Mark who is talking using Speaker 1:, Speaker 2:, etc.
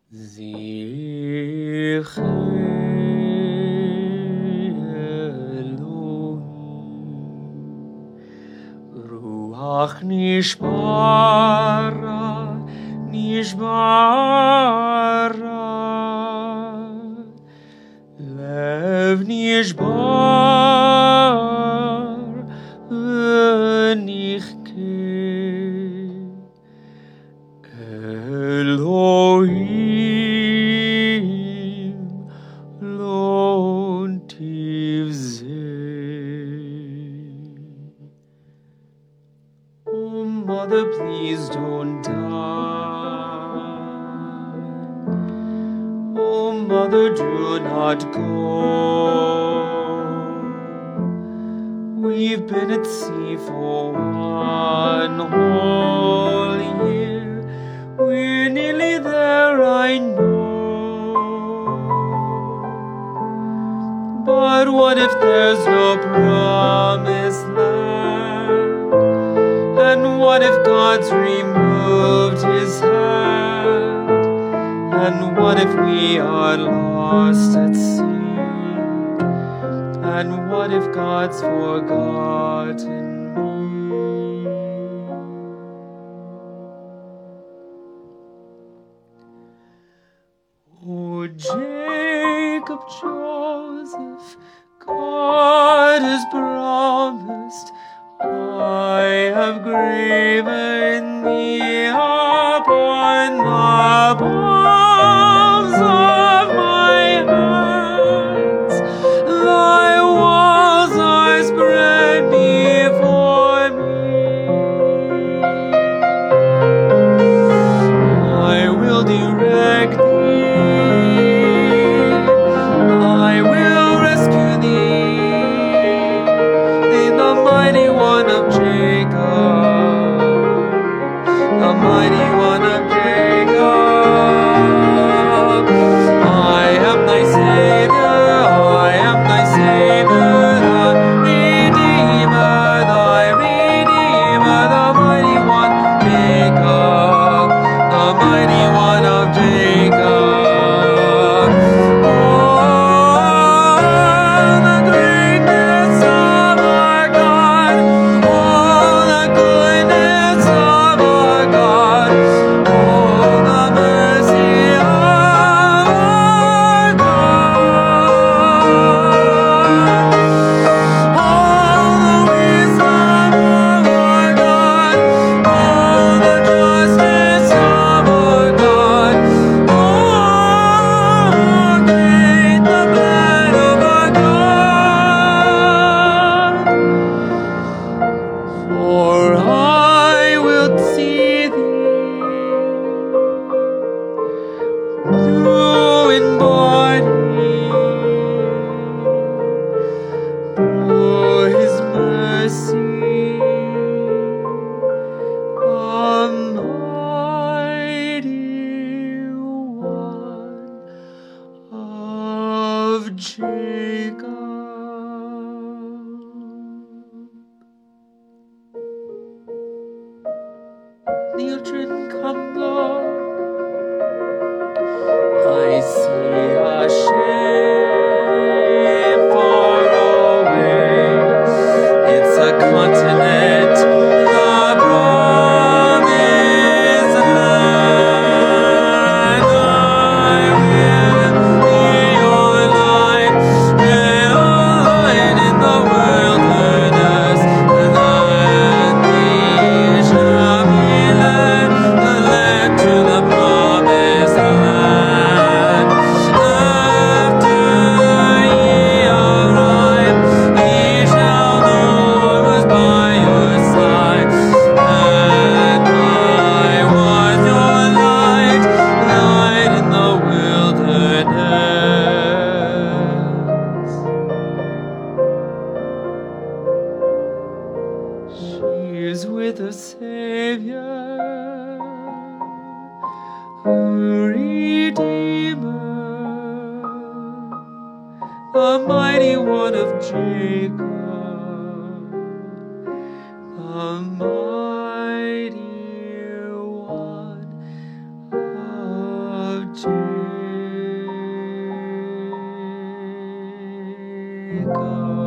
Speaker 1: Zirchei Elohim, Ruach nishbara, Lev nishbar, v'nichke, Elohim, lo tivzeh. Oh, Mother, please don't die. Oh, Mother, do not go. We've been at sea for 1 whole year. We're nearly there, I know. But what if there's no promised land? And what if God's removed his hand? And what if we are lost at sea? And what if God's forgotten me? Oh, Jacob, Joseph, God has promised, I have graven thee upon the palms of my hands. Thy walls are spread before me. I will direct thee. I will rescue thee. In the mighty one of Jacob, the mighty one of Jacob. I am thy Savior, I am thy Savior, the Redeemer, the mighty one of Jacob, the mighty one of Jacob. Oh, the greatness of our God, oh, the goodness of our God, oh, the mercy of our God, oh, the wisdom of our God, oh, the justice of our God, oh, great the plan of our God. For I will see thee through in body, for his mercy, a mighty one of Jacob. The children come low. I see a ship far away. It's a continent, the promised land. I will be your light, your light in the wilderness, and thee shall be led to the promised land. After ye arrive, ye shall know I was by your side, and I was your light, light in the wilderness. She's with a Savior, a Redeemer, the mighty one of Jacob, the mighty one of Jacob.